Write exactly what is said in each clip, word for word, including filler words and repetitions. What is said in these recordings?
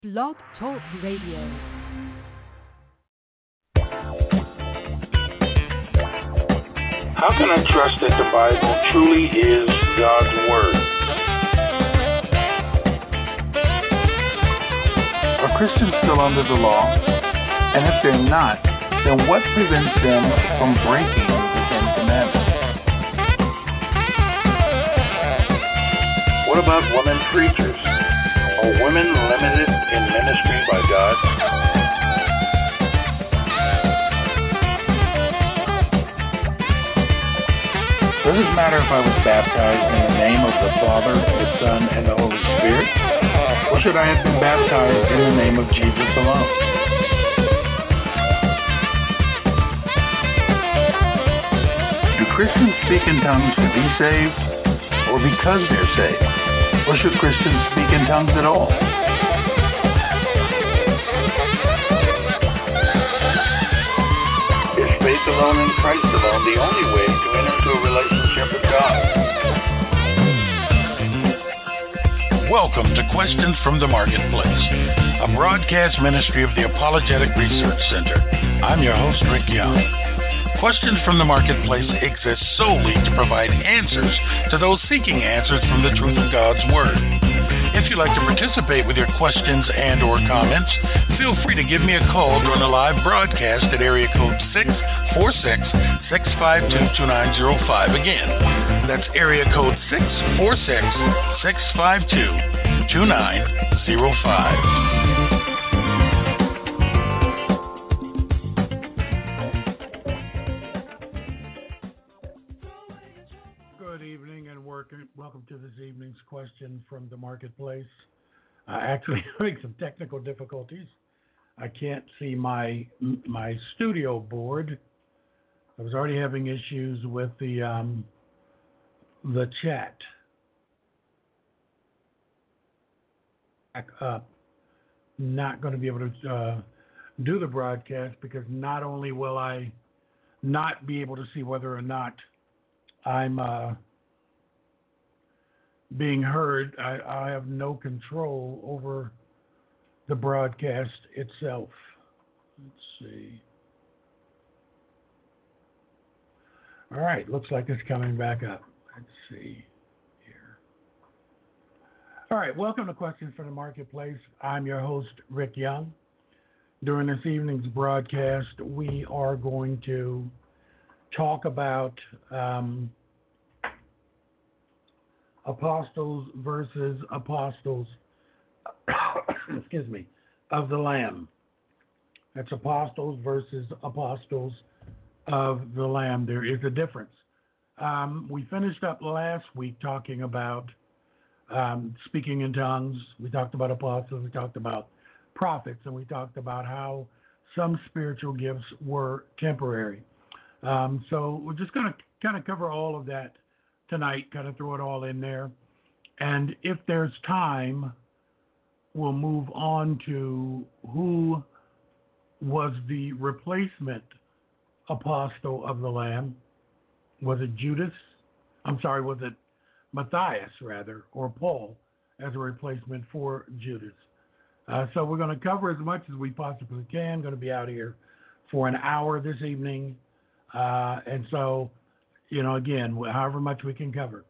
Blog Talk Radio. How can I trust that the Bible truly is God's Word? Are Christians still under the law? And if they're not, then what prevents them from breaking the Ten Commandments? What about women preachers? Are women limited in ministry by God? Does it matter if I was baptized in the name of the Father, the Son, and the Holy Spirit? Or should I have been baptized in the name of Jesus alone? Do Christians speak in tongues to be saved, or because they're saved? Or should Christians speak in tongues at all? Is faith alone in Christ alone the only way to enter into a relationship with God? Welcome to Questions from the Marketplace, a broadcast ministry of the Apologetic Research Center. I'm your host, Rick Young. Questions from the Marketplace exists solely to provide answers to those seeking answers from the truth of God's Word. If you'd like to participate with your questions and or comments, feel free to give me a call during a live broadcast at area code six four six, six five two, two nine zero five. Again, that's area code six four six, six five two, two nine zero five. Welcome to this evening's question from the Marketplace. Uh, actually, having some technical difficulties. I can't see my my studio board. I was already having issues with the um, the chat. Back up. Not going to be able to uh, do the broadcast because not only will I not be able to see whether or not I'm uh, being heard, I, I have no control over the broadcast itself. Let's see. All right, looks like it's coming back up. Let's see here. All right, welcome to Questions from the Marketplace. I'm your host, Rick Young. During this evening's broadcast, we are going to talk about um, apostles versus apostles, excuse me, of the Lamb. That's apostles versus apostles of the Lamb. There is a difference. Um, we finished up last week talking about um, speaking in tongues. We talked about apostles. We talked about prophets, and we talked about how some spiritual gifts were temporary. Um, so we're just going to kind of cover all of that tonight, kind of throw it all in there. And if there's time, we'll move on to who was the replacement apostle of the Lamb. Was it Judas? I'm sorry, was it Matthias, rather, or Paul as a replacement for Judas? Uh, so we're going to cover as much as we possibly can. Going to be out here for an hour this evening. Uh, and so You know, again, however much we can cover.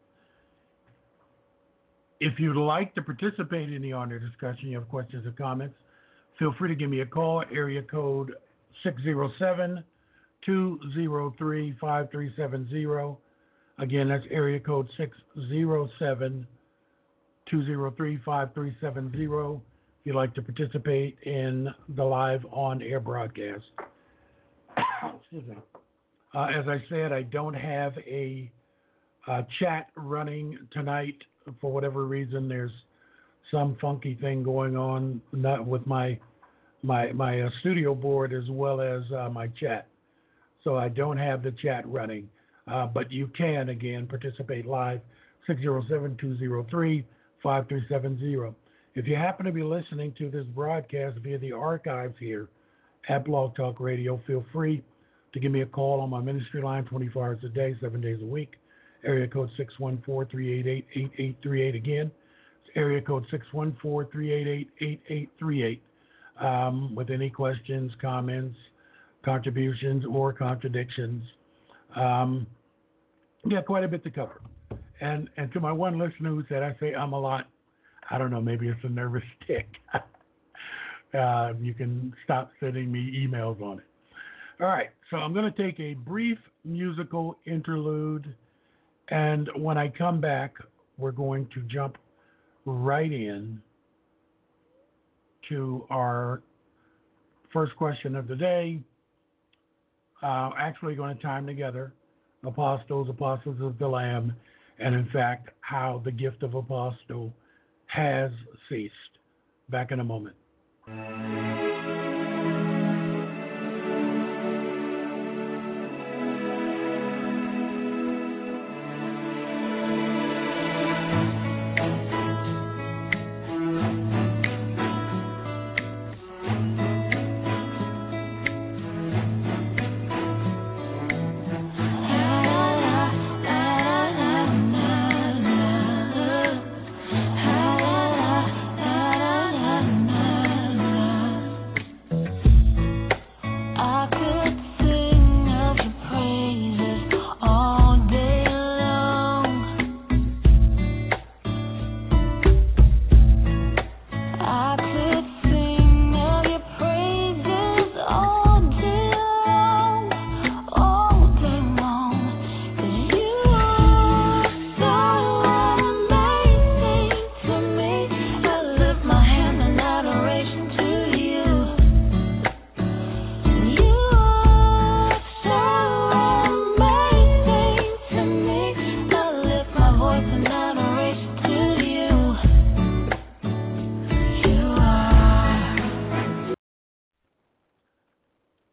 If you'd like to participate in the honor discussion, you have questions or comments, feel free to give me a call, area code six zero seven, two zero three, five three seven zero. Again, that's area code six zero seven, two zero three, five three seven zero if you'd like to participate in the live on-air broadcast. Excuse me. Uh, as I said, I don't have a uh, chat running tonight for whatever reason. There's some funky thing going on not with my my my uh, studio board as well as uh, my chat. So I don't have the chat running. Uh, but you can, again, participate live, six zero seven, two zero three, five three seven zero. If you happen to be listening to this broadcast via the archives here at Blog Talk Radio, feel free to give me a call on my ministry line twenty-four hours a day, seven days a week. Area code six one four, three eight eight, eight eight three eight. Again, it's area code six one four, three eight eight, eight eight three eight, um, with any questions, comments, contributions, or contradictions. Um, yeah, quite a bit to cover. And and to my one listener who said I say I'm a lot, I don't know, maybe it's a nervous tick. uh, you can stop sending me emails on it. All right, so I'm going to take a brief musical interlude, and when I come back, we're going to jump right in to our first question of the day. Uh, actually going to time together apostles, apostles of the Lamb, and in fact, how the gift of apostle has ceased. Back in a moment.